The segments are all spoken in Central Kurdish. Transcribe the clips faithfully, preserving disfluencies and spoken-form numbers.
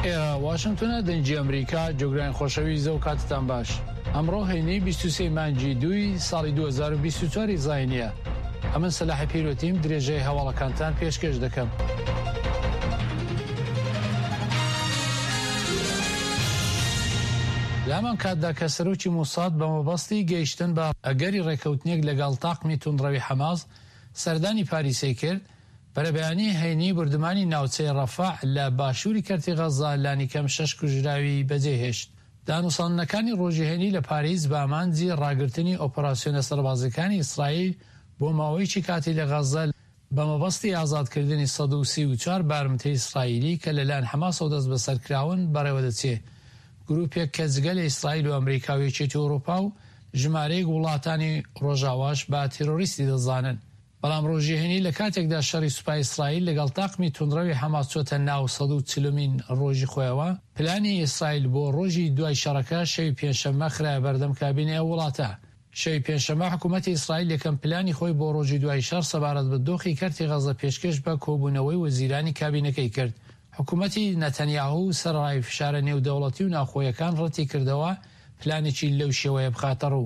واشنگتن دنجی امریکا جوگران خوشوی زو کاتتان باش امروز هینی بیست و سه مانجی دوی سال دو هزار و بیست و چهار زاینیه اما صلاح پیروتیم درجه حواله کانتان پیشکش دکم لەمان کاتدا کە سەرۆکی موساد بە مەبەستی گەیشتن بە ئەگەری ڕێکەوتنێک لەگەڵ تاقمی توندڕەوی حەماس سەردانی پاریسی کرد بەرەبەیانی هەینی بردمانی ناوچەی ڕەفاح لە باشووری کەرتی غەزا لانیکەم شەش کوژراوی بەجێهێشت. دانووساندنەکانی ڕۆژی هەینی لە پاریس بە ئامانجی ڕاگررتنی ئۆپەراسیۆنە سەربازەکانی ئیسرائیل بۆ ماوەیەکی کاتی لە غەزا بە مەبەستی ئازادکردنی سەد و سی و چوار بارمتەی ئیسرائیلی کە لەلایەن حەماسەوە دەست بەسەرکراون بەڕێوە دەچێت. گروپێک کە جگە لە ئیسرائیل و ئەمریکاویەکێتی ئەوروپا و ژمارەیەک وڵاتانی ڕۆژاواش بە تیرۆریستی دەزانن. بەڵام ڕۆژی هەینی لە کاتێکدا شەڕی سوپای ئیسرائیل لەگەڵ تاقمی توندڕەوی حەماس چۆتە ناو سەد و چلمین ڕۆژی خۆیەوە، پلانی ئیسرائیل بۆ ڕۆژی دوای شەڕەکە شەوی پێنجشەممە خرایە بەردەم کابینەی ئەو وڵاتە. شەوی پێنجشەممە حکوومەتی ئیسرائیل یەکەم پلانی خۆی بۆ ڕۆژی دوای شەڕ سەبارەت بە دۆخی کەرتی غەزا پێشکەش بە کۆبوونەوەی وەزیرانی کابینەکەی کرد. حکوومەتی نەتەنیاهو سەرڕای فشارە نێودەوڵەتی و ناوخۆیەکان ڕەتی کردەوە پلانێکی لەو شێوەیە بخاتە ڕوو.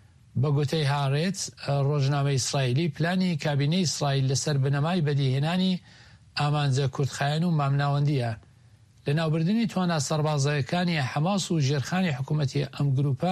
بە گوتەی هارێت ڕۆژنامەی ئیسرائیلی پلانی کابینەی ئیسرائیل لەسەر بنەمای بەدیهێنانی ئامانجە کوردخایەن و مامناوەندیە. لە ناوبردننی توانە سەربازەکانی حەماس و ژێرخانی حکوومەتی ئەم گروپە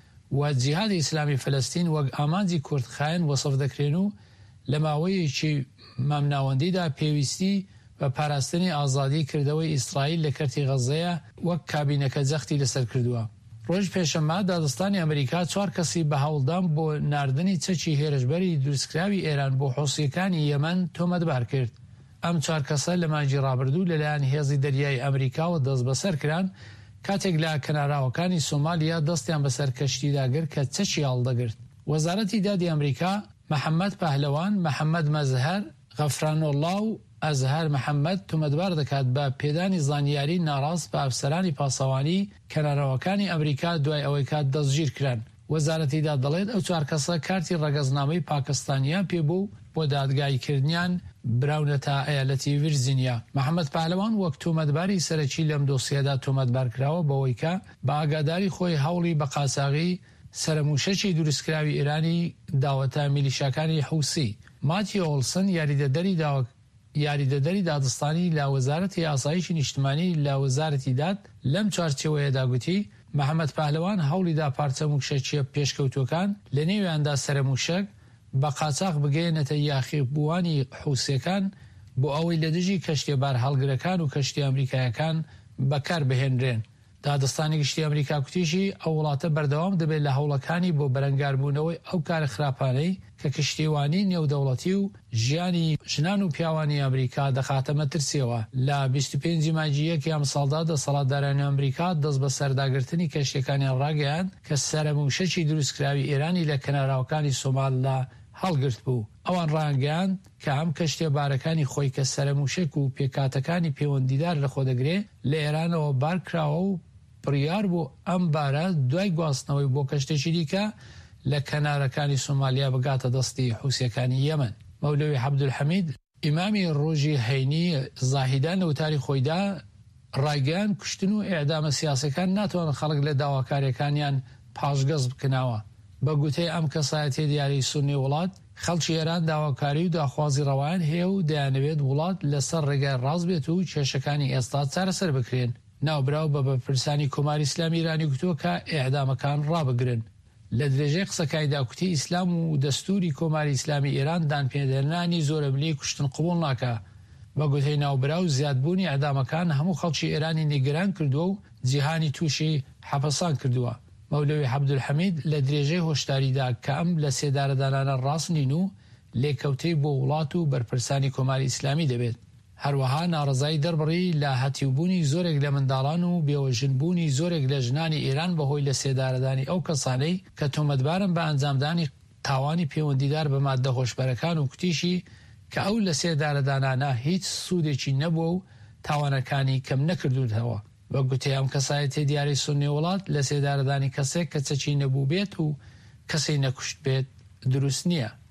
و جیهادی ئیسلامی فەلەستین وەک ئامانجی کوردخایەن وەسف دەکرێن و لە ماوەیەکی مامناوەندیدا پێویستی بە پاراستنی ئازادی کردەوەی ئیسرائیل لە کەرتی غەزەیە وەک کابینەکە جەختی لەسەر کردووە. ڕۆژ پێشەممە دادستانی ئەمریکا چوار کەسی بە هەوڵدان بۆ ناردنی چەکی هێرشبەری دروستکراوی ئێران بۆ حوسیەکانی یەمەن تۆمەتبار کرد. ئەم چوار کەسە لە مانجی ڕابردوو لەلایەن هێزی دەریای ئەمریکاوە دەست بەسەر کران کاتێک لە کەناراوەکانی سۆمالیا دەستیان بەسەر کەشتیداگر کە چەکی هەڵدەگرت. وەزارەتی دادی ئەمریکا محەممەد پەهلەوان، محەممەد مەزهەر، غەفرانۆڵا و ئەزهەر محەممەد تومەتبار دەکات بە پێدانی زانیاری ناڕاست بە ئەفسەرانی پاسەوانی کەناراوەکانی ئەمریکا دوای ئەوەی کات دەستگیر کران. وەزارەتیدا دەڵێت ئەو چوار کەسە کارتی ڕەگەزنامەی پاکستانیان پێبوو بۆ دادگایکردنیان براونەتە ئەیالەتی ڤیرجینیا. محەممەد پەهلەوان وەک تومەتباری سەرەکی لەم دۆسیەدا تومەتبار کراوە بەوەی کە بە ئاگاداری خۆی هەوڵی بە قاچاغی سەرموشەکی دروستکراوی ئێرانی داوەتە میلیشیاکانی حوسی. ماتی ئۆڵسن یاریدەدەری داوە یاریدەدەری دادستانی لا وەزارەتی ئاسایشی نیشتمانی لا وەزارەتی داد لەم چوارچێوەیەدا گوتی محەممەد پەهلەوان هەوڵیدا پارچە موشەچیە پێشکەوتوەکان لە نێویاندا سەرموشەک بە قاچاق بگەێنێتە یاخیبووانی حوسیەکان بۆ ئەوەی لە دژی کەشتێبار هەڵگرەکان و کەشتی ئەمریکایەکان بەکار بهێنرێن. دادستانی گشتی ئەمریکا کوتیشی ئەو وڵاتە بەردەوام دەبێت لە هەوڵەکانی بۆ بەرەنگاربوونەوەی ئەو کارە خراپانەی کە کشتیوانی نێودەوڵەتی و ژیانی ژنان و پیاوانی ئەمریکا دەخاتە مەترسیەوە. لە بیست و پێنج مانجی یەکی ئەم ساڵدا دەسەڵاتدارانی ئەمریکا دەست بە سەرداگرتنی کەشتیەکانیان ڕاگەیاند کە سەرموشەکی دروستکراوی ئێرانی لە کەناراوەکانی سۆمالیا هەڵگرت بوو. ئەوان ڕانگەیاند کە ئەم کەشتێبارەکانی خۆی کە سەرموشک و پێکاتەکانی پەیوەندیدار لە خۆ دەگرێ لە ئێرانەوە بارکراوە و بڕیار بۆ ئەم بارە دوای گواستنەوەی بۆ کەشتێکی دیکە لە کەنارەکانی سۆمالیا بگاتە دەستی حوسیەکانی یەمەن. مەولەوی عەبدولحەمید ئیمامی ڕۆژی هەینی زاهیدان لە وتاری خۆیدا ڕایگەیان کوشتن و ئێعدامە سیاسەکان ناتوانن خەڵک لە داواکاریەکانیان پاشگەز بکەنەوە. بە گوتەی ئەم کەسایەتی دیاری سونی وڵات خەڵکی ئێران داواکاری و داخوازی ڕەوایان هەیە و دەیانەوێت وڵات لەسەر ڕێگای ڕاست بێت و کێشەکانی ئێستا چارەسەر بکرێن. ناوبراو بە بەرپرسانی کۆماری ئیسلامی ئیرانی گوتووە کە ئێعدامەکان ڕابگرن. لە درێژەی قسەکانیدا کوتی ئیسلام و دەستوری کۆماری ئیسلامی ئێران دانپێدەرنانی زۆرە ملی کوشتن قبوڵ ناکە. بە گوتەی ناوبراو زیادبوونی ئەعدامەکان هەموو خەڵکی ئێرانی نیگەران کردووە و جیهانی تووشی حەپەسان کردووە. مەولەوی عەبدولحەمید لە درێژەی هۆشداریدا کە ئەم لە سێدارەدانانە ڕاست نین و لێکەوتەی بۆ وڵات و بەرپرسانی کۆماری ئیسلامی دەبێت. هەروەها ناڕزایی دەربڕی لە هەتیوبوونی زۆرێک لە منداڵان و بێوەژنبوونی زۆرێک لە ژنانی ئێران بەهۆی لە سێدارەدانی ئەو کەسانەی کە تۆمەتبارن بە ئەنجامدانی تاوانی پەیوەندیدار بە ماددە هۆشبەرەکان و کوتیشی کە ئەو لە سێدارەدانانە هیچ سوودێکی نەبووە و تاوانەکانی کەم نەکردوتەوە. بە گوتەی ئەم کەسایەتی دیاری سونی وڵات لە سێدارەدانی کەسێک کە چەکی نەبوو بێت و کەسەی نەکوشت بێت دروست نییە.